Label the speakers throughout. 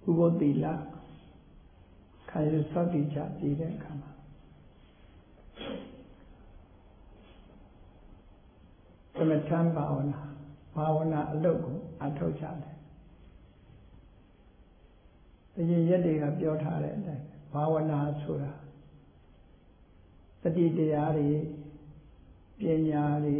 Speaker 1: ဥပုသ္တိလခံယူစောင့်တည်ကြပြီးတဲ့အခါမှာသမထဘာဝနာအလုပ်ကိုအထောက်ကြတယ်အရင်ရက်တွေကပြောထားတဲ့အတိုင်းဘာဝနာဆိုတာတတိတရားတွေပညာတွေ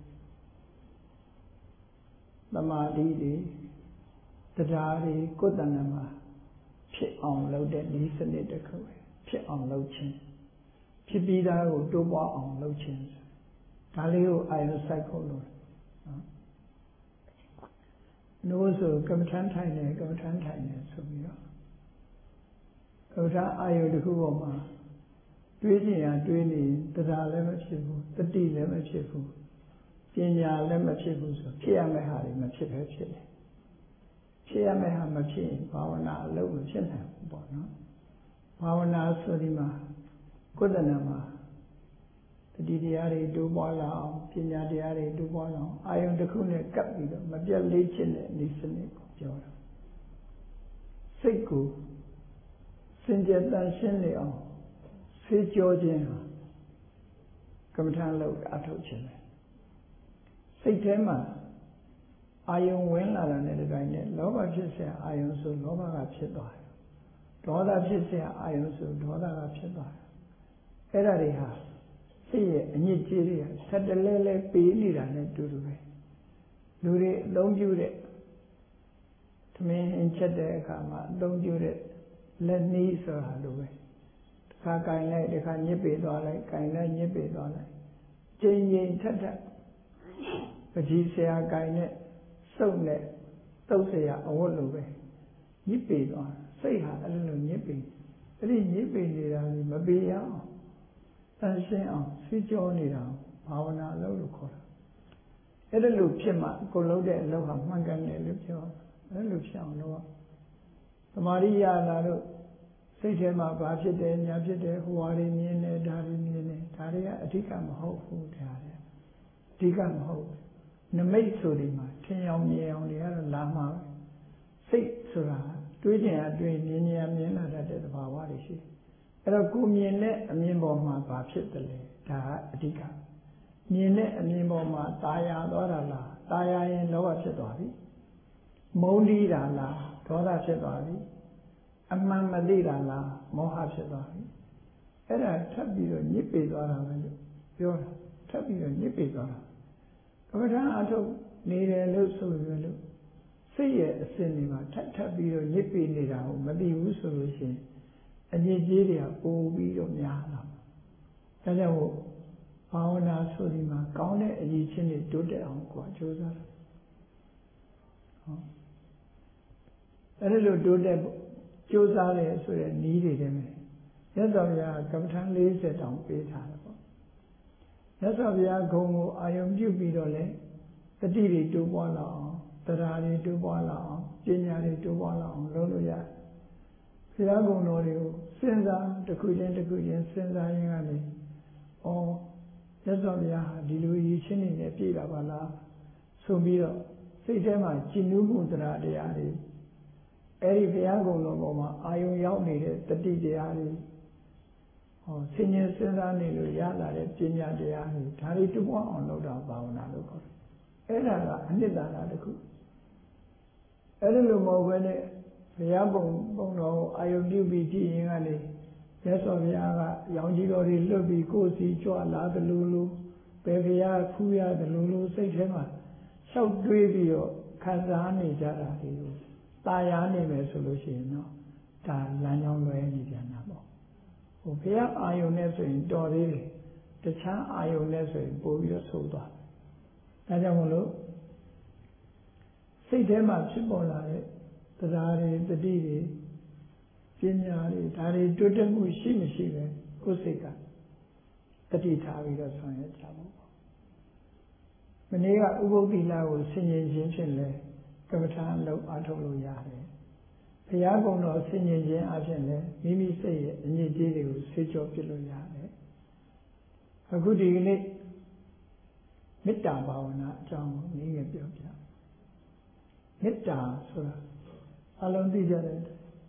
Speaker 1: သမာဓိတွေတရားတွေကိုယ်တဏ္ဍမှာဖြစ်အောင်လုပ်တဲ့ဤစနစ်တစ်ခုပဲဖြစ်အောင်လုပ်ခြင်းဖြစ်ပြီးသားကိုတိုးပွားအောင်လုပ်ခြင်းဒါလေးကိုအာရုံစိုက်ဖို့လိုတယ်နိုးဆိုကမ္မထမ်းထိုင်တယ်ဆိုပြီးတော့ကမ္မထအာယုတစ်ခုပေါ်မှာတွေးကြည့်ရတွေးနေတရားလည်းမဖြစ်ဘူးတတိလည်းမဖြစ်ဘူးပညာလည်းမဖြစ်ဘူးဆိုဖြစ်ရမယ့်ဟာတွေမဖြစ်ပဲဖြစ်တယ်ဖြစ်ရမယ့်ဟာမဖြစ်ရင်ဘာဝနာအလုပ်မဖြစ်နိုင်ဘူးပေါ့နော်ဘာဝနာဆိုဒီမှာကိုယ်တဏ္ဍမှာတတိတရားတွေတိုးပွားလာအောင်ပညာတရားတွေတိုးပွားလာအောင်အာယုံတစ်ခုနဲ့ကပ်ပြီးတော့မပြတ်လေးချင်တဲ့ဒီစနစ်ကိုပြောတာစိတ်ကိုစင်ကြယ်တန်ရှင်းနေအောင်ဆေးကြောခြင်းဟာကမ္မထာလို့အထောက်ခြင်းပဲစိတ်ထဲမှာအာယုံဝင်လာတဲ့ဒီတိုင်းနဲ့လောဘဖြစ်เสียအာယုံဆိုလောဘကဖြစ်သွားတယ်ဒေါသဖြစ်เสียအာယုံဆိုဒေါသကဖြစ်သွားတယ်အဲ့ဒါတွေဟာစိတ်ရဲ့အညစ်အကြေးတွေကဆက်တလဲလဲပေးနေတာနဲ့တူတူပဲလူတွေအသုံးပြုတဲ့သမင်းဟင်းချက်တဲ့အခါမှာအသုံးပြုတဲ့လက်နည်းဆိုတာလိုပဲတစ်ခါကင်လိုက်တစ်ခါညစ်ပေသွားလိုက်ကင်လိုက်ညစ်ပေသွားလိုက်ချိန်ချိန်ထက်ထက်ပကြီးဆရာကင်နဲ့စုပ်နဲ့တုပ်ဆရာအဝတ်လိုပဲညစ်ပေသွားစိတ်ဟာအဲ့လိုညစ်ပေအဲ့ဒီညစ်ပေနေတာကြီးမပေရအောင်တန်ရှင်းအောင်ဆွေးကြောနေတာဘာဝနာအလုပ်လို့ခေါ်တာအဲ့ဒါလို့ဖြစ်မှကိုလုံးတဲ့အလုပ်ဟာမှန်ကန်တယ်လို့ပြောအဲ့လိုဖြစ်အောင်လုပ်သမာဓိရလာလို့စိတ်ထဲမှာဘာဖြစ်တယ်ညာဖြစ်တယ်ဟိုဟာတွေမြင်တယ်ဒါတွေမြင်တယ်ဒါတွေကအဓိကမဟုတ်ဘူးတရားတွေအဓိကမဟုတ်နမိတ်ဆိုဒီမှာထင်အောင်မြင်အောင်တွေကတော့လာမှာပဲစိတ်ဆိုတာတွေးကြင်အတွေးမြင်မြင်လာတတ်တဲ့သဘာဝတွေရှိတယ်အဲ့တော့ကိုမြင်တဲ့အမြင်ပေါ်မှာဘာဖြစ်တယ်လဲဒါကအဓိကမြင်တဲ့အမြင်ပေါ်မှာตาယာသွားတာလားตาယာရင်လောဘဖြစ်သွားပြီမုန်းတီးတာလားဒေါသဖြစ်သွားပြီအမှန်မသိတာလားမောဟဖြစ်သွားပြီအဲ့ဒါထပ်ပြီးတော့ညစ်ပေသွားတာပဲလို့ပြောတာထပ်ပြီးတော့ညစ်ပေသွားတာကမ္မထာအထုတ်နေတယ်လို့ဆိုရလို့စိတ်ရဲ့အစဉ်တွေမှာထပ်ပြီးတော့ညစ်ပေနေတာကိုမသိဘူးဆိုလို့ရှိရင်အညစ်အကြေးတွေကပိုပြီးတော့များလာမှာဒါကြောင့်ဘာဝနာဆိုဒီမှာကောင်းတဲ့အရည်ချင်းတွေတိုးတက်အောင်ကိုကြိုးစားတယ်ဟုတ်အဲ့လိုတိုးတက်ကြိုးစားတယ်ဆိုတဲ့နည်းတွေတည်းပဲမြတ်စွာဘုရားကမ္မထမ်း40တောင်ပေးထားတယ်ပေါ့မြတ်စွာဘုရားဂုဏ်ကိုအာယုံပြုပြီးတော့လေတတိတွေတိုးပွားလာအောင်တရားတွေတိုးပွားလာအောင်ပညာတွေတိုးပွားလာအောင်လုပ်လို့ရတယ်ဘုရားဂုဏ်တော်တွေကိုစဉ်းစားတစ်ခုချင်းစဉ်းစားရင်းကနေဩမြတ်စွာဘုရားဟာဒီလိုရည်ချင်းနေနဲ့ပြည့်တာပါလားဆိုပြီးတော့စိတ်ထဲမှာကြည်နူးမှုတရားတွေအဲ့ဒီဘုရားဂုဏ်တော်ပေါ်မှာအာယုံရောက်နေတဲ့တတိတရားတွေဆင်ញင်စဉ်းစားနေလို့ရလာတဲ့ပညာတရားတွေဒါတွေတပွားအောင်လုပ်တာဘာဝနာလို့ခေါ်တယ်အဲ့ဒါကအနှစ်သာရတစ်ခုအဲ့ဒီလိုမဟုတ်ဘဲနဲ့ဘုရားပုံတော်ကိုအာယုံပြုပြီးကြည့်ရင်ကနေမြတ်စွာဘုရားကရောင်ကြီးတော်တွေလွတ်ပြီးကိုယ်စီကြွလာသလိုလိုပဲဘုရားဖူးရသလိုလိုစိတ်ထဲမှာလျှောက်တွေးပြီးတော့ခံစားနေကြတာတွေကိုตาယာနေမယ်ဆိုလို့ရှိရင်တော့ဒါလမ်းကြောင်းလွဲနေပြန်တာပေါ့ဟိုဘုရားအာယုန်နဲ့ဆိုရင်တော်သေးတယ်တခြားအာယုန်နဲ့ဆိုရင်ပို့ပြီးတော့ဆိုးသွားတယ်ဒါကြောင့်မလို့စိတ်ထဲမှာဖြစ်ပေါ်လာတဲ့တရားတွေတတိတွေပညာတွေဒါတွေတိုးတက်မှုရှိမရှိပဲကိုယ်စိတ်ကတတိထားပြီးတော့ဆောင်ရွက်ကြပါပေါ့မနေ့ကဥပုသ္တိလကိုဆင်ញင်ခြင်းဖြင့်လဲကမ္မထာလုံးအားထုတ်လို့ရတယ်ဘုရားကုံတော်ဆင်ញင်ခြင်းအပြင်လဲမိမိစိတ်ရဲ့အညစ်အကြေးတွေကိုဆေးကြောပြစ်လို့ရတယ်အခုဒီကနေ့မေတ္တာဘာဝနာအကြောင်းကိုနည်းငယ်ပြောပြမေတ္တာဆိုတာအလုံးသိကြတယ်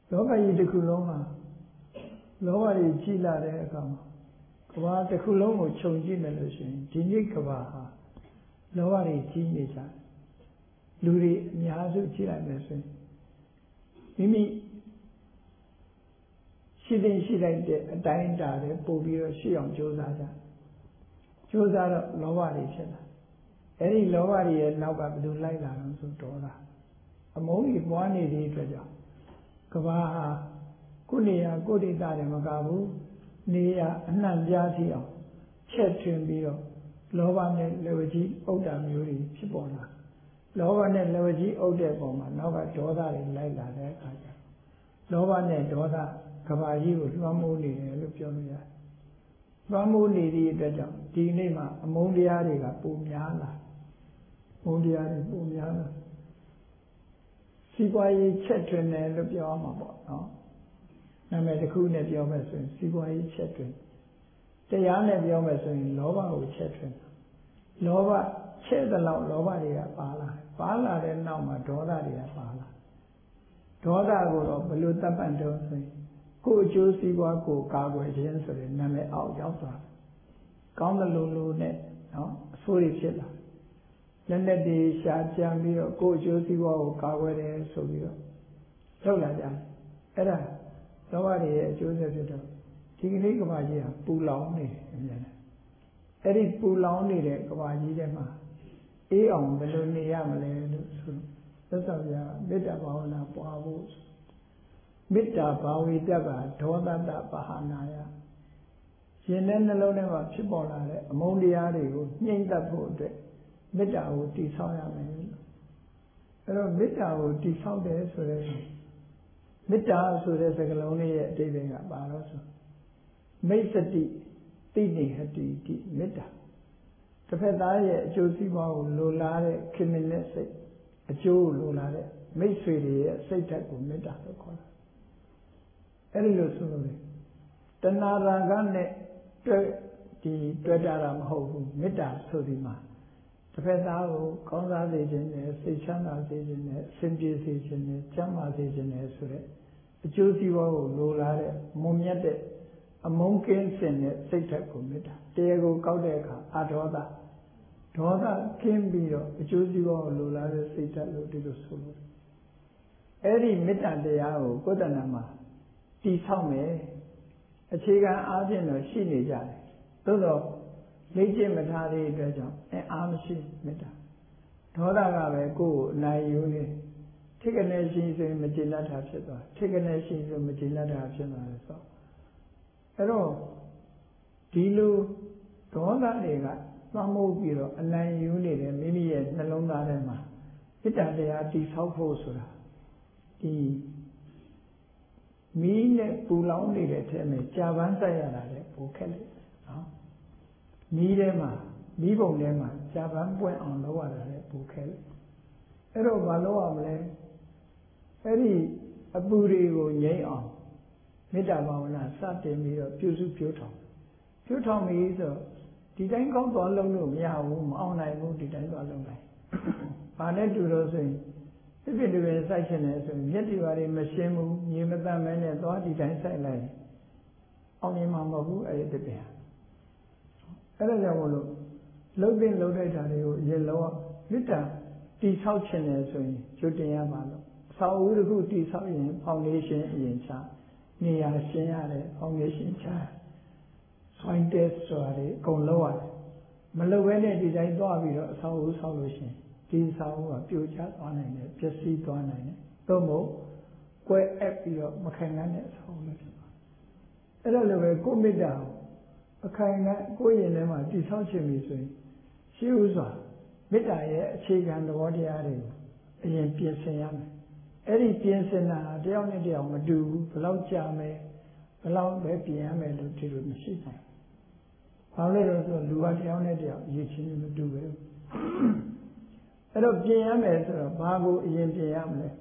Speaker 1: လောကကြီးတစ်ခုလုံးမှာလောဘတွေကြီးလာတဲ့အခါမှာကဘာတစ်ခုလုံးကိုခြုံကြည့်မယ်လို့ရှိရင်ဒီနေ့ကဘာဟာလောဘတွေကြီးနေကြတယ်လူတွေအများစုကြည့်လိုက်မယ်ဆိုရင်မိမိရှိတဲ့ရှိလိုက်တဲ့အတိုင်းအတာတွေပို့ပြီးတော့ရှိအောင်ကြိုးစားကြကြိုးစားတော့လောဘတွေဖြစ်လာအဲ့ဒီလောဘတွေရဲ့နောက်ကဘယ်လိုလိုက်လာတော့ဆိုဒေါသအမုန်းကြီးပွားနေတဲ့အတွက်ကြောင့်ကဘာဟာကိုယ်နေရာကိုယ်ဒေသတွေမကဘူးနေရာအနှံ့ပြားစီအောင်ချက်ထွင်ပြီးတော့လောဘနဲ့လက်ဝကြီးဥဒ္ဒါမျိုးတွေဖြစ်ပေါ်လာလောဘနဲ့လက်ဝကြီးဥဒ္တဲ့ပုံမှာနောက်ကဒေါသတွေလိုက်လာတဲ့အခါကျလောဘနဲ့ဒေါသကဘာကြီးကိုလွှမ်းမိုးနေတယ်လို့ပြောလို့ရတယ်လွှမ်းမိုးနေသည့်အတွက်ကြောင့်ဒီနေ့မှာအမုန်းတရားတွေကပိုများလာအမုန်းတရားတွေပိုများလာစီးပွားရေးချက်ထွင်တယ်လို့ပြောမှာပေါ့နော်နာမည်တစ်ခုနဲ့ပြောမယ်ဆိုရင်စီးပွားရေးချက်ထွင်တရားနဲ့ပြောမယ်ဆိုရင်လောဘကိုချက်ထွင်လောဘချက်တဲ့လောက်လောဘတွေကပါလာတဲ့နောက်မှာဒေါသတွေကပါလာဒေါသကိုတော့ဘယ်လိုသတ်မှတ်တော့ဆိုရင်ကိုယ်အကျိုးစီးပွားကိုကာကွယ်ခြင်းဆိုတဲ့နာမည်အောက်ရောက်သွားတယ်ကောင်းတဲ့လူနဲ့နော်အဆိုးတွေဖြစ်လာလက်နဲ့တွေရှာကြံပြီးတော့ကိုယ်အကျိုးစီးပွားကိုကာကွယ်တယ်ဆိုပြီးတော့လောက်လာကြတယ်အဲ့ဒါလောဘတွေရဲ့အကျိုးဆက်ဖြစ်တော့ဒီကနေ့ကဘာကြီးဟာပူလောင်နေတယ်အများနဲ့အဲ့ဒီပူလောင်နေတဲ့ကဘာကြီးထဲမှာအေးအောင်ဘယ်လိုနေရမလဲလို့ဆိုသက်သာပြမေတ္တာဘာဝနာပွားဖို့မေတ္တာဘာဝိတ္တကဒေါသတပဟာနာယရှင်တဲ့နှလုံးထဲမှာဖြစ်ပေါ်လာတဲ့အမုန်းတရားတွေကိုနှိမ့်သက်ဖို့အတွက်မေတ္တာကိုတည်ဆောက်ရမယ်အဲ့တော့မေတ္တာကိုတည်ဆောက်တယ်ဆိုတဲ့မေတ္တာဆိုတဲ့စကားလုံးလေးရဲ့အဓိပ္ပာယ်ကဘာလို့ဆိုမိတ်စတိတိနေဟတိတိမေတ္တာတစ်ဖက်သားရဲ့အကျိုးစီးပွားကိုလိုလားတဲ့ခင်မင်တဲ့စိတ်အကျိုးကိုလိုလားတဲ့မိတ်ဆွေတွေရဲ့စိတ်ဓာတ်ကိုမေတ္တာလို့ခေါ်တာအဲ့ဒီလိုဆိုလို့တဏှာရာဂနဲ့တွေ့တာမဟုတ်ဘူးမေတ္တာဆိုဒီမှာတစ်ဖက်သားကိုကောင်းစားစေခြင်းနဲ့စိတ်ချမ်းသာစေခြင်းနဲ့အစဉ်ပြေစေခြင်းနဲ့ကျမ်းမာစေခြင်းနဲ့ဆိုတဲ့အကျိုးစီးပွားကိုလိုလားတဲ့မုံမြတ်တဲ့အမုန်းကင်းစင်တဲ့စိတ်ဓာတ်ကိုမေတ္တာတရားကိုကောက်တဲ့အခါအဒေါသဒေါသကင်းပြီးတော့အကျိုးစီးပွားကိုလိုလားတဲ့စိတ်ဓာတ်လို့ဒီလိုဆိုလို့အဲ့ဒီမေတ္တာတရားကိုကိုယ်တဏ္ဍာမှာတည်ဆောက်မယ်အခြေခံအားဖြင့်တော့ရှိနေကြတယ်သို့တော့လေ့ကျင့်မထားတဲ့အတွက်ကြောင့်အားမရှိမေတ္တာဒေါသကပဲကိုယ်ကိုအနိုင်ယူနေထိကနေရှိဆိုရင်မကျေနပ်တာဖြစ်သွားထိကနေရှိဆိုမကျေနပ်တာဖြစ်သွားတယ်ဆိုအဲ့တော့ဒီလိုဒေါသတွေကသွမ်းမိုးပြီးတော့အနိုင်ယူနေတယ်မိမိရဲ့နှလုံးသားထဲမှာမေတ္တာတရားတည်ဆောက်ဖို့ဆိုတာဒီမီးနဲ့ပူလောင်နေတဲ့ထဲမှာကြာပန်းဆိုင်ရတာလေပိုခက်လေနော်မီးထဲမှာမီးပုံထဲမှာကြာပန်းပွင့်အောင်လုပ်ရတာလေပိုခက်လေအဲ့တော့မလုပ်ရမလဲအဲ့ဒီအပူတွေကိုငြိမ်းအောင်မေတ္တာဘာဝနာစတင်ပြီးတော့ပြုစုပြုထောင်ပြီးဆိုဒီတိုင်းကောင်းသွားလုံးလို့မရဘူးမအောင်နိုင်ဘူးဒီတိုင်းသွားလုံးနိုင်ဘာနဲ့တူလို့ဆိုရင်ဖြစ်ဖြစ်တွေစိုက်ချင်တယ်ဆိုရင်မျက်တိပါတွေမရှင်းဘူးမြေမတတ်မဲနဲ့သွားဒီတိုင်းစိုက်လိုက်အောင်မြင်မှာမဟုတ်ဘူးအဲ့ဒီတည်းအဲ့ဒါကြောင့်မလို့လှုပ်တဲ့လှုပ်လိုက်တာတွေကိုရေလောမေတ္တာတိဆောက်ခြင်းတယ်ဆိုရင်ကျွတ်တင်ရပါလို့အဆောက်အဦတစ်ခုတိဆောက်ရင်ဖောင်ဒေးရှင်းအရင်ချနေရာရှင်းရတယ်ဖောင်ဒေးရှင်းချsoil test ဆိုတာတွေအကုန်လုပ်ရတယ်မလုပ်ဘဲနဲ့ဒီတိုင်းသွားပြီးတော့အဆောက်အဦဆောက်လို့ရှိရင်ဒီအဆောက်အဦကပြိုကျသွားနိုင်တယ်ပျက်စီးသွားနိုင်တယ်သို့မဟုတ်ကွဲအပ်ပြီးတော့မခိုင်ခံ့တဲ့အဆောက်အဦလည်းဖြစ်သွားအဲ့ဒါလိုပဲကိုမေတ္တာအခိုင်ခံ့ကိုယ့်ရင်ထဲမှာတည်ဆောက်ခြင်းပြီဆိုရင်ရှိဥစွာမေတ္တာရဲ့အခြေခံသဘောတရားတွေကိုအရင်ပြင်ဆင်ရမယ်အဲ့ဒီပြင်ဆင်တာတယောက်နဲ့တယောက်မတူဘူးဘယ်လောက်ကြာမယ်ဘယ်လောက်ပဲပြင်ရမယ်လို့ဒီလိုမရှိနိုင်ဘာလို့လဲဆိုတော့လူကတယောက်နဲ့တယောက်အရေးချင်းမတူပဲအဲ့တော့ပြင်ရမယ်ဆိုတော့ဘာကိုအရင်ပြင်ရမလဲ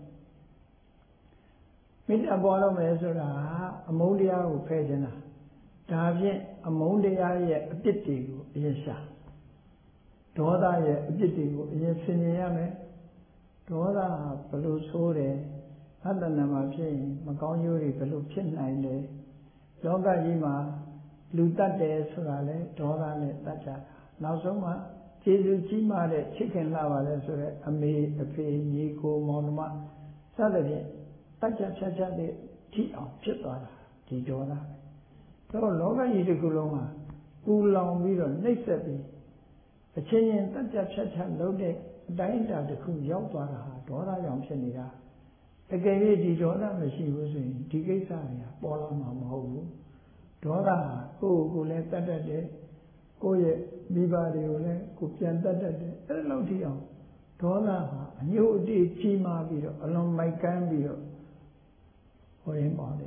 Speaker 1: မေတ္တာပေါ်လို့မယ်ဆိုတာအမုန်းတရားကိုဖယ်ခြင်းတာဒါဖြင့်အမုန်းတရားရဲ့အပြစ်တွေကိုအရင်ရှာဒေါသရဲ့အပြစ်တွေကိုအရင်ဆင်ခြင်ရမယ်ဒေါသဘယ်လိုဆိုးတယ်ဘအတ္တနာမှာဖြစ်ရင်မကောင်းကျိုးတွေဘယ်လိုဖြစ်နိုင်လဲလောကကြီးမှာလူတတ်တယ်ဆိုတာလဲဒေါသနဲ့တတ်ကြတာနောက်ဆုံးမှာကျေးဇူးကြီးမားတဲ့ချစ်ခင်လာပါလေဆိုတဲ့အမေအဖေညီကိုမောင်နှမစသဖြင့်တတ်ကြဖြတ်ချက်တဲ့ထိအောင်ဖြစ်သွားတာဒီဒေါသတော့လောကကြီးတစ်ခုလုံးမှာပူလောင်ပြီးတော့နှိပ်စက်ပြီးအချင်းချင်းတတ်ကြဖြတ်ချက်လုပ်တဲ့အတိုင်းအတာတစ်ခုရောက်သွားတာဟာဒေါသကြောင့်ဖြစ်နေတာအကယ်၍ဒီဒေါသမရှိဘူးဆိုရင်ဒီကိစ္စတွေကပေါ်လာမှာမဟုတ်ဘူးဒေါသဟာကိုယ့်ကိုယ်လည်းတတ်တတ်တယ်ကိုယ့်ရဲ့မိဘတွေကိုလည်းကိုပြန်တတ်တတ်တယ်အဲ့လိုထိအောင်ဒေါသဟာအညှို့အတေးကြီးမားပြီးတော့အလွန်မိုက်ကန်းပြီးတော့ဟောရင်ပါလေ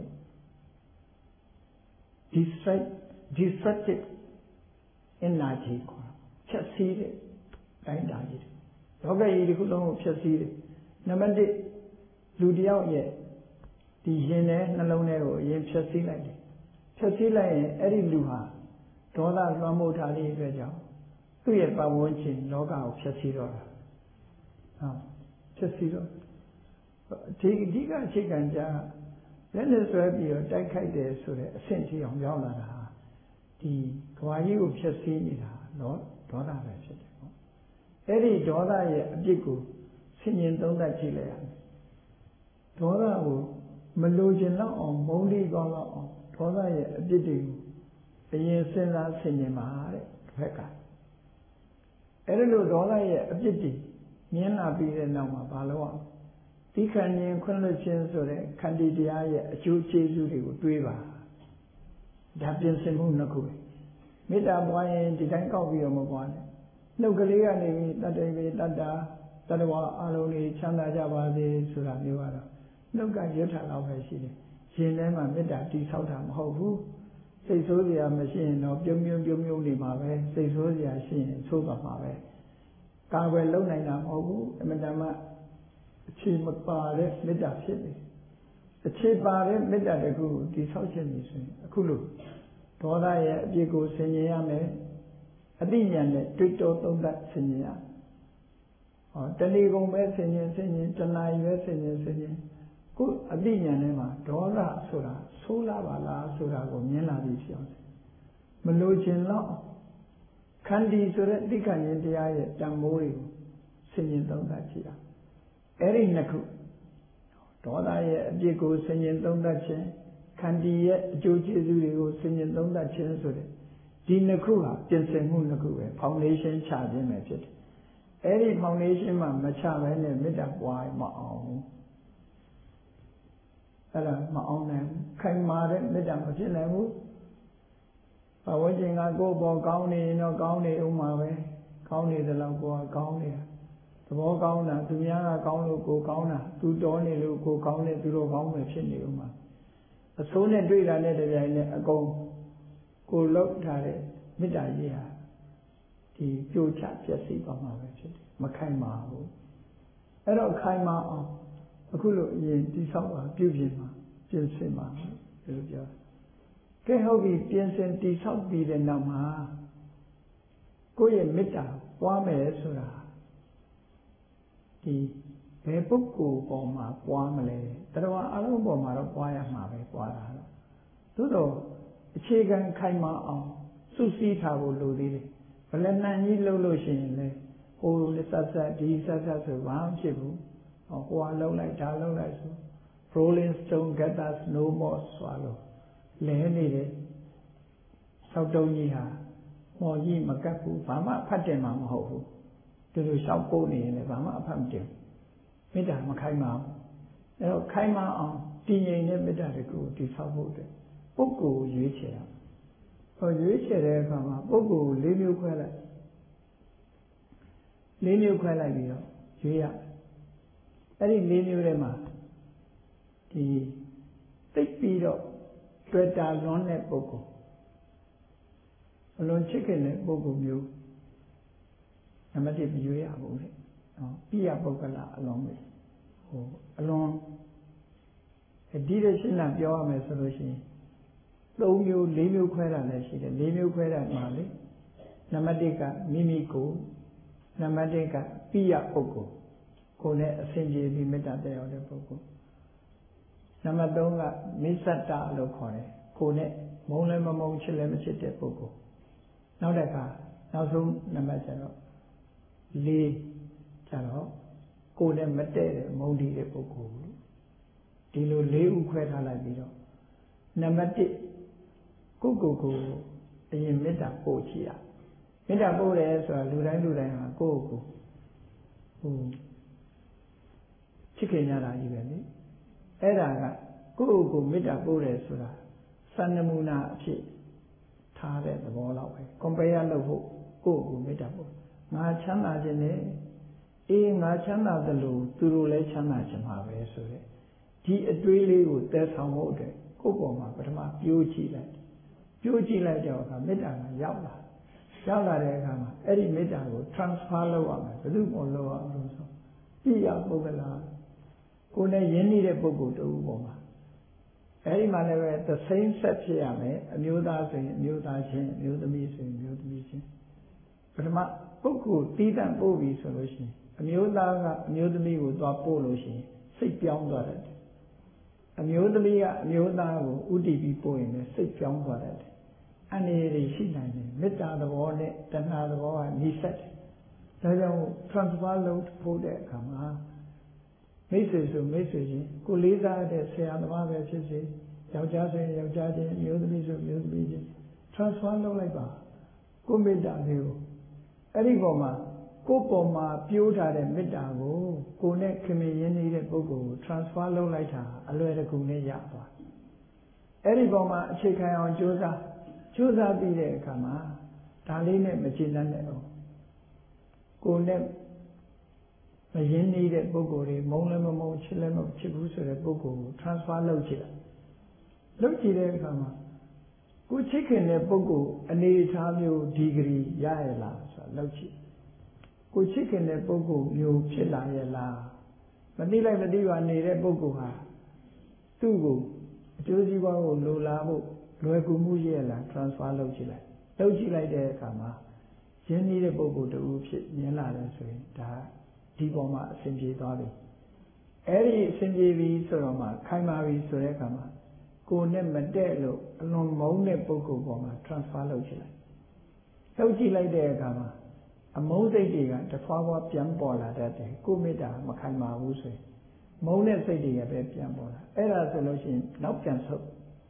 Speaker 1: destructive energy ခေါ်ဖြတ်စည်းတဲ့တိုင်းတာကြီးတယ်လောကကြီးတစ်ခုလုံးကိုဖြတ်စည်းတယ်နံပါတ်1လူတစ်ယောက်ရဲ့ဒီရင်ထဲနှလုံးထဲကိုအရင်ဖြတ်စည်းလိုက်တယ်ဖြတ်စည်းလိုက်ရင်အဲ့ဒီလူဟာဒေါသလွှမ်းမိုးထားတဲ့အတွက်ကြောင့်သူ့ရဲ့ပတ်ဝန်းကျင်လောကကိုဖြတ်စည်းတော့တာဖြတ်စည်းတော့ဒီအဓိကအခြေခံကြလက်နဲ့ဆွဲပြီးတော့တိုက်ခိုက်တယ်ဆိုတဲ့အဆင့်ထိအောင်ရောက်လာတာဒီကဘာကြီးကိုဖြတ်စည်းနေတာနော်ဒေါသပဲဖြစ်တယ်ပေါ့အဲ့ဒီဒေါသရဲ့အပြစ်ကိုဆင်ញင်သုံးသပ်ကြည့်လိုက်ရမယ်ဒေါသကိုမလိုချင်တော့အောင်မုန်းတိကောင်းတော့အောင်ဒေါသရဲ့အပြစ်တွေကိုအရင်စဉ်းစားဆင်ញင်ပါတဲ့တစ်ဖက်ကအဲ့ဒီလိုဒေါသရဲ့အပြစ်တွေမြင်လာပြီးတဲ့နောက်မှာဘာလို့အောင်ဒီခန္ဓာခွင့်လွှတ်ခြင်းဆိုတဲ့ခန္တီတရားရဲ့အကျိုးကျေးဇူးတွေကိုတွေးပါဒါပြင်ဆင်မှုနှစ်ခုပဲမေတ္တာပွားရင်ဒီတိုင်းကောက်ပြီးတော့မပွားနဲ့နှုတ်ကလေးကနေပြီးတတ္တိမေတ္တာတတ္တဝါအလုံးကြီးချမ်းသာကြပါစေဆိုတာမျိုးကတော့နှုတ်ကရွတ်ထားတော့ပဲရှိတယ်ရှင်ထဲမှာမေတ္တာတိဆောက်တာမဟုတ်ဘူးစိတ်ဆိုးစရာမရှိရင်တော့ပြုံးနေမှာပဲစိတ်ဆိုးစရာရှိရင်ဆိုးပါမှာပဲကာကွယ်လုံနိုင်တာမဟုတ်ဘူးအမှန်တမ်းအခြေမပါတဲ့မေတ္တာဖြစ်နေအခြေပါတဲ့မေတ္တာတခုကိုတိဆောက်ခြင်းနေဆိုရင်အခုလို့ဒေါသရဲ့အပြစ်ကိုဆင်ញင်ရမယ်အတိညာနဲ့တွေ့တော်သုံးသပ်ဆင်ញင်ရတဏီကုံပဲဆင်ញင်တဏှာကြီးပဲဆင်ញင်ကိုအတိညာနဲ့မှာဒေါသဆိုတာဆိုးလာပါလားဆိုတာကိုမြင်လာပြီးဖြစ်အောင်မလိုချင်တော့ခန္တီဆိုတဲ့တိက္ခဏ်တရားရဲ့တန်မိုးတွေကိုဆင်ញင်သုံးသပ်ကြည့်တာအဲ့ဒီနှစ်ခုဒေါသရဲ့အပြစ်ကိုဆင်ញင်သုံးသပ်ခြင်းခန္တီရဲ့အကျိုးကျေးဇူးတွေကိုဆင်ញင်သုံးသပ်ခြင်းဆိုတဲ့ဒီနှစ်ခုဟာပြင်ဆင်မှုနှစ်ခုပဲ foundation ချခြင်းပဲဖြစ်တယ်အဲ့ဒီ foundation မှာမချဘဲနဲ့မေတ္တာပွားမအောင်အဲ့ဒါမအောင်နိုင်ခိုင်မာတဲ့မေတ္တာမဖြစ်နိုင်ဘူးဘဝကျင်ကကိုယ်ပေါ်ကောင်းနေရင်တော့ကောင်းနေဦးမှာပဲကောင်းနေတယ်လို့ကိုယ်ကကောင်းနေတာသဘောကောင်းတာသူများကကောင်းလို့ကိုယ်ကောင်းတာသူတော်နေလို့ကိုယ်ကောင်းနေသူတို့ကောင်းမယ်ဖြစ်နေဦးမှာအဆိုးနဲ့တွေ့တာနဲ့တပြိုင်နက်အကုန်ကိုယ်လောက်ထားတဲ့မေတ္တာကြီးဟာဒီပြိုချပျက်စီးသွားမှာပဲဖြစ်တယ်မခိုင်မာဘူးအဲ့တော့ခိုင်မာအောင်အခုလိုအရင်တိဆောက်ပါပြုပြင်ပါပြင်ဆင်ပါဒီလိုပြောကဲဟုတ်ပြီပြင်ဆင်တိဆောက်ပြီးတဲ့နောက်မှာကိုယ့်ရဲ့မေတ္တာပွားမယ်ဆိုတာဒီဘယ်ပုဂ္ဂိုလ်ပေါ်မှာပွားမလဲတရားအလုံးပေါ်မှာတော့ပွားရမှာပဲပွားတာသို့တော့အခြေခံခိုင်မာအောင်စုစည်းထားဖို့လိုသေးတယ်ဘယ်နဲ့နှံကြီးလှုပ်လို့ရှိရင်လေဟိုဆက်ဒီဆက်ဆိုဘာမှဖြစ်ဘူးဟိုကလှုပ်လိုက်ဒါလှုပ်လိုက်ဆို rolling stone gathers no more ဆိုလို့လဲနေတယ်ဆောက်တုံးကြီးဟာမော်ကြီးမကတ်ဘူးဘာမှအဖတ်တင်မှာမဟုတ်ဘူးဒီလိုရှောက်ပို့နေရင်လည်းဘာမှအဖတ်မတင်မေတ္တာမခိုင်မာဘူးအဲ့တော့ခိုင်မာအောင်တည်ငြိမ်တဲ့မေတ္တာတကူတည်ဆောက်ဖို့အတွက်ပုဂ္ဂိုလ်ရွေးချယ်ရရွေးချယ်တဲ့အခါမှာပုဂ္ဂိုလ်၄မျိုးခွဲလိုက်ပြီးတော့ရွေးရအဲ့ဒီ၄မျိုးထဲမှာဒီသိပြီးတော့တွေ့တာလွန်တဲ့ပုဂ္ဂိုလ်အလွန်ချစ်ခင်တဲ့ပုဂ္ဂိုလ်မျိုးနံပါတ်1မရွေးရဘူးလေနော်ပိယပုဂ္ဂလအလွန်ပဲအလွန်ဒီတဲ့ရှင်းတာပြောရမယ်ဆိုလို့ရှိရင်3မျိုး4မျိုးခွဲတာလည်းရှိတယ်4မျိုးခွဲတာမှာလေနံပါတ်1ကမိမိကိုနံပါတ်1ကပိယပုဂ္ဂိုလ်ကိုယ်နဲ့အစဉ်ပြေပြီးမေတ္တာတရားတဲ့ပုဂ္ဂိုလ်နံပါတ်3ကမိစ္ဆတလို့ခေါ်တယ်ကိုယ်နဲ့မုန်းလည်းမမုန်းချစ်လည်းမချစ်တဲ့ပုဂ္ဂိုလ်နောက်တစ်ခါနောက်ဆုံးနံပါတ်ကျတော့4ကျတော့ကိုယ်နဲ့မတည့်တဲ့မုန်းတီးတဲ့ပုဂ္ဂိုလ်ဒီလို4ဥခွဲထားလိုက်ပြီးတော့နံပါတ်1ကိုအရင်မေတ္တာပို့ချရမေတ္တာပို့တယ်ဆိုတာလူတိုင်းဟာကိုယ့်ကိုချစ်ခင်ကြတာကြီးပဲလေအဲ့ဒါကကိုယ့်ကိုမေတ္တာပို့တယ်ဆိုတာစံနမူနာအဖြစ်ထားတဲ့သဘောလောက်ပဲ compare လုပ်ဖို့ကိုယ့်ကိုမေတ္တာပို့ငါချမ်းသာခြင်းနဲ့ငါချမ်းသာသလိုသူတို့လည်းချမ်းသာခြင်းပါပဲဆိုတဲ့ဒီအတွေးလေးကိုသယ်ဆောင်ဖို့အတွက်ကိုယ့်ပေါ်မှာပထမပြိုးကြည့်လိုက်တော့အခါမေတ္တာကရောက်လာတဲ့အခါမှာအဲ့ဒီမေတ္တာကို transfer လုပ်ရမယ်ဘယ်သူ့ပေါ်လုပ်ရအောင်လို့ဆိုပြည့်ရပုဂ္ဂလာကိုယ်နဲ့ယဉ်နေတဲ့ပုဂ္ဂိုလ်တူပေါ်မှာအဲ့ဒီမှာလည်းပဲ the same set ဖြစ်ရမယ်အမျိုးသားဆိုရင်အမျိုးသားချင်းအမျိုးသမီးဆိုရင်အမျိုးသမီးချင်းပထမပုဂ္ဂိုလ်တည်တံ့ပို့ပြီဆိုလို့ရှိရင်အမျိုးသားကအမျိုးသမီးကိုသွားပို့လို့ရှိရင်စိတ်ပြောင်းသွားတယ်အမျိုးသမီးကအမျိုးသားကိုဥတည်ပြီးပို့ရင်လည်းစိတ်ပြောင်းသွားတယ်အနေရရှိနိုင်တယ်မေတ္တာသဘောနဲ့တဏှာသဘောကညီဆက်တယ်ဒါကြောင့် transfer လုပ်ဖို့တဲ့အခါမှာမိတ်ဆွေဆိုမိတ်ဆွေချင်းကိုလေးစားတဲ့ဆရာသမားပဲဖြစ်စေယောက်ျားဆိုရင်ယောက်ျားချင်းမျိုးသမီးဆိုမျိုးသမီးချင်း transfer လုပ်လိုက်ပါကိုမေတ္တာလေးကိုအဲ့ဒီပေါ်မှာကိုပေါ်မှာပြိုးထားတဲ့မေတ္တာကိုနဲ့ခင်မင်းရင်းနေတဲ့ပုဂ္ဂိုလ်ကို transfer လုပ်လိုက်တာအလွယ်တကူနဲ့ရသွားအဲ့ဒီပေါ်မှာအခြေခံအောင်ကြိုးစားပြီးတဲ့အခါမှာဒါလေးနဲ့မကျေနပ်နဲ့တော့ကိုနဲ့မရင်းနေတဲ့ပုဂ္ဂိုလ်တွေမုန်းလည်းမမုန်းချစ်လည်းမချစ်ဘူးဆိုတဲ့ပုဂ္ဂိုလ်ကို transfer လုပ်ကြည့်တဲ့အခါမှာကိုချစ်ခင်တဲ့ပုဂ္ဂိုလ်အနေအထားမျိုးဒီဂရီရရလားဆိုတာလုပ်ကြည့်ကိုချစ်ခင်တဲ့ပုဂ္ဂိုလ်မျိုးဖြစ်လာရဲ့လားမသိလိုက်မသိပါနေတဲ့ပုဂ္ဂိုလ်ဟာသူ့ကိုအကျိုးစီးပွားကိုလိုလားဖို့လွယ်ကူမှုရဲ့လား transfer လုပ်ကြည့်လိုက်တဲ့အခါမှာရင်းနှီးတဲ့ပုဂ္ဂိုလ်တူဖြစ်မြင်လာတယ်ဆိုရင်ဒါဒီပေါ်မှာအစဉ်ပြေသွားပြီအဲ့ဒီအစဉ်ပြေပြီဆိုတော့မှခိုင်မာပြီဆိုတဲ့အခါမှာကိုယ်နဲ့မတည့်လို့အလွန်မုန်းတဲ့ပုဂ္ဂိုလ်ပေါ်မှာ transfer လုပ်ကြည့်လိုက်တဲ့အခါမှာအမုန်းစိတ်တွေကတစ်ဖွာဖွာပြန်ပေါ်လာတတ်တယ်ကိုမေတ္တာမခိုင်မာဘူးဆိုရင်မုန်းတဲ့စိတ်တွေကပဲပြန်ပေါ်လာအဲ့ဒါဆိုလို့ရှိရင်နောက်ပြန်ဆုပ်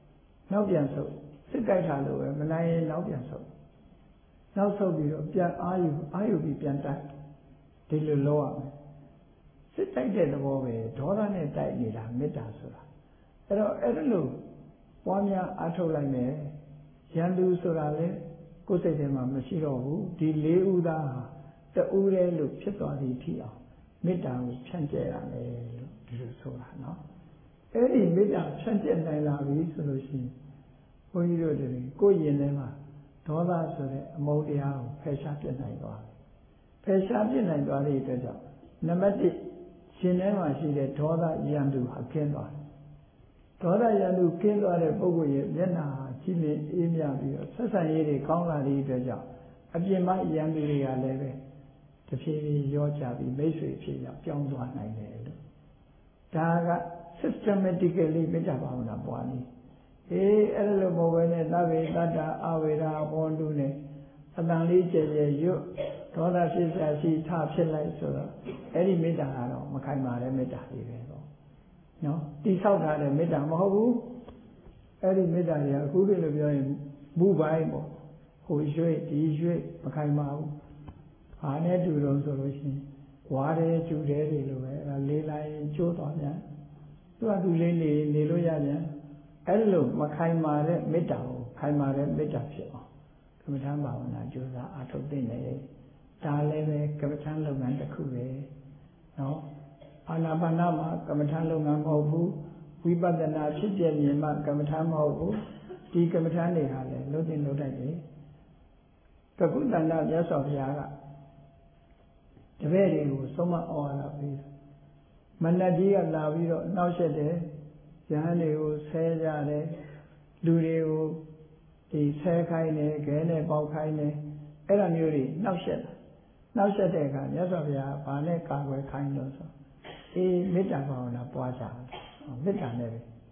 Speaker 1: စစ်တိုက်ထားလို့ပဲမနိုင်ရင်နောက်ပြန်ဆုပ်ပြီးတော့ပြန်အာယူပြီးပြန်တိုက်ဒီလိုလုပ်ရမယ်စစ်တိုက်တဲ့သဘောပဲဒေါသနဲ့တိုက်နေတာမေတ္တာဆိုတာအဲ့ဒါလို့ပွားများအားထုတ်လိုက်မယ်ရန်သူဆိုတာလေကိုယ်စိတ်ထဲမှာမရှိတော့ဘူးဒီ၄ဦးသားဟာတူးတယ်လို့ဖြစ်သွားသည်ထိအောင်မေတ္တာကိုဖြန့်ကျက်ရမယ်လို့ဒီလိုဆိုတာနော်အဲ့ဒီမေတ္တာဖြန့်ကျက်နိုင်လာပြီဆိုလို့ရှိရင်ဘုန်းကြီးတို့တွေကိုယ်ရင်ထဲမှာဒေါသဆိုတဲ့အမုန်းတရားကိုဖယ်ရှားပြစ်နိုင်သွားတဲ့အတွက်ကြောင့်နံပါတ်1ရှင်ထဲမှာရှိတဲ့ဒေါသရန်သူဟာကင်းသွားတယ်ဒေါသရန်သူကင်းသွားတဲ့ပုဂ္ဂိုလ်ရဲ့မျက်နှာဟာကြည်လင်အေးမြပြီးတော့ဆက်ဆံရေးတွေကောင်းလာတဲ့အတွက်ကြောင့်အပြင်မှာရန်သူတွေကလည်းပဲတဖြည်းဖြည်းရောကြပြီးမိတ်ဆွေဖြစ်ရောက်ပြောင်းသွားနိုင်တယ်လို့ဒါက systematically မေတ္တာဘာဝနာပွားနည်းအဲ့လိုမဟုတ်ဘဲနဲ့သဗ္ဗေတ္တအဝေဒအဘောတုနဲ့အတန်လေးကျဲရွတ်ဒေါသဖြစ်စရာရှိထဖြစ်လိုက်ဆိုတော့အဲ့ဒီမေတ္တာကတော့မခိုင်မာတဲ့မေတ္တာလေးပဲပေါ့နော်တိဆောက်ထားတဲ့မေတ္တာမဟုတ်ဘူးအဲ့ဒီမေတ္တာတွေကအခုတည်းလို့ပြောရင်မူပိုင်းပေါ့ဟိုရွှေ့ဒီရွှေ့မခိုင်မာဘူးဘာနဲ့တူတော့ဆိုလို့ရှိရင်ဝါတယ်ကျူတယ်တွေလိုပဲအဲ့လေးလိုက်ကျိုးသွားပြန်သူလေးနေလို့ရပြန်အဲ့လိုမခိုင်မာတဲ့မေတ္တာကိုခိုင်မာတဲ့မေတ္တာဖြစ်အောင်ကမ္မထာဘာဝနာကြိုးစားအားထုတ်သင့်တယ်ဒါလည်းပဲကမ္မထာလုပ်ငန်းတစ်ခုပဲနော်အာနာပါနမှာကမ္မထာလုပ်ငန်းမဟုတ်ဘူးဝိပဿနာဖြစ်ပြမြင်မှကမ္မထာမဟုတ်ဘူးဒီကမ္မထာတွေဟာလည်းလုံးတင်လုံးတိုက်တယ်တကုတ္တနာမြတ်စွာဘုရားကတပည့်တွေကိုဆုံးမဩဝါဒပေးမနတ်ကြီးကလာပြီးတော့နှောက်ယှက်တယ်ယဟန်တွေကိုဆဲကြတယ်လူတွေကိုဒီဆဲခိုင်းတယ်ခဲနဲ့ပေါက်ခိုင်းတယ်အဲ့လိုမျိုးတွေနှောက်ယှက်တဲ့အခါမြတ်စွာဘုရားဘာနဲ့ကာကွယ်ခိုင်းလို့ဆိုမေတ္တာဘာဝနာပွားကြမေတ္တာနဲ့ပဲ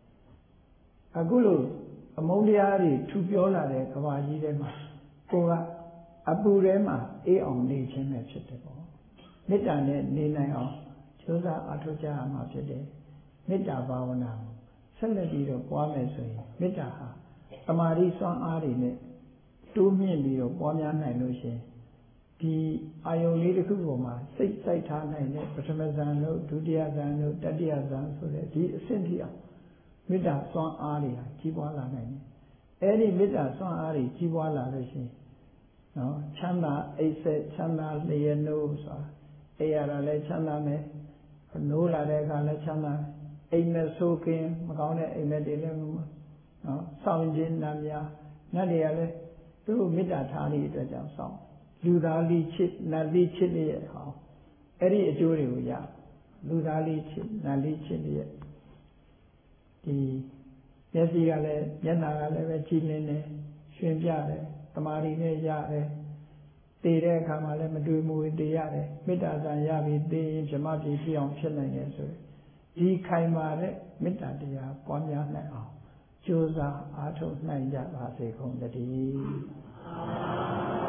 Speaker 1: အခုလိုအမုန်းတရားတွေထူပြောလာတဲ့ကဘာကြီးထဲမှာကိုကအပူထဲမှာအေးအောင်နေခြင်းပဲဖြစ်တယ်ပေါ့မေတ္တာနဲ့နေနိုင်အောင်ကြိုးစားအားထုတ်ကြရမှာဖြစ်တယ်မေတ္တာဘာဝနာဆက်လက်ပြီးတော့ပွားမယ်ဆိုရင်မေတ္တာဟာတမာတိစွမ်းအားတွေနဲ့တိုးမြင့်ပြီးတော့ပွားများနိုင်လို့ရှိရင်ဒီအာယုန်လေးတစ်ခုပေါ်မှာစိတ်စိုက်ထားနိုင်တဲ့ပထမဇန်တို့ဒုတိယဇန်တို့တတိယဇန်ဆိုတဲ့ဒီအဆင့်ထိအောင်မေတ္တာစွမ်းအားတွေဟာကြီးပွားလာနိုင်တယ်အဲ့ဒီမေတ္တာစွမ်းအားတွေကြီးပွားလာလို့ရှိရင်နော်ချမ်းသာအိပ်ဆက်ချမ်းသာလျက်နိုးဆိုတာအိပ်ရတာလည်းချမ်းသာမယ်နိုးလာတဲ့အခါလည်းချမ်းသာအိမ်မက်ဆိုးခင်မကောင်းတဲ့အိမ်မက်တွေလည်းနော်စောင့်ခြင်းနာများနတ်တွေကလည်းသူတို့မေတ္တာထားတဲ့အတွက်ကြောင့်စောင့်လူသားလေးချစ်နတ်လေးချစ်ရဲ့ဟောအဲ့ဒီအကျိုးတွေကိုရလူသားလေးချစ်နတ်လေးချစ်ရဲ့ဒီမျက်စိကလည်းမျက်နှာကလည်းပဲကြည်လင်းတယ်ရွှင်ပြတယ်တမာရီနဲ့ရတယ်တည်တဲ့အခါမှာလည်းမတွေ့မဝေတည်ရတယ်မေတ္တာဇံရပြီးတည်ရင်ဗြဟ္မပြည်ဖြစ်အောင်ဖြစ်နိုင်တယ်ဆိုဒီခိုင်မာတဲ့မေတ္တာတရားပွားများနိုင်အောင်ကြိုးစားအားထုတ်နိုင်ကြပါစေကုန်သတည်း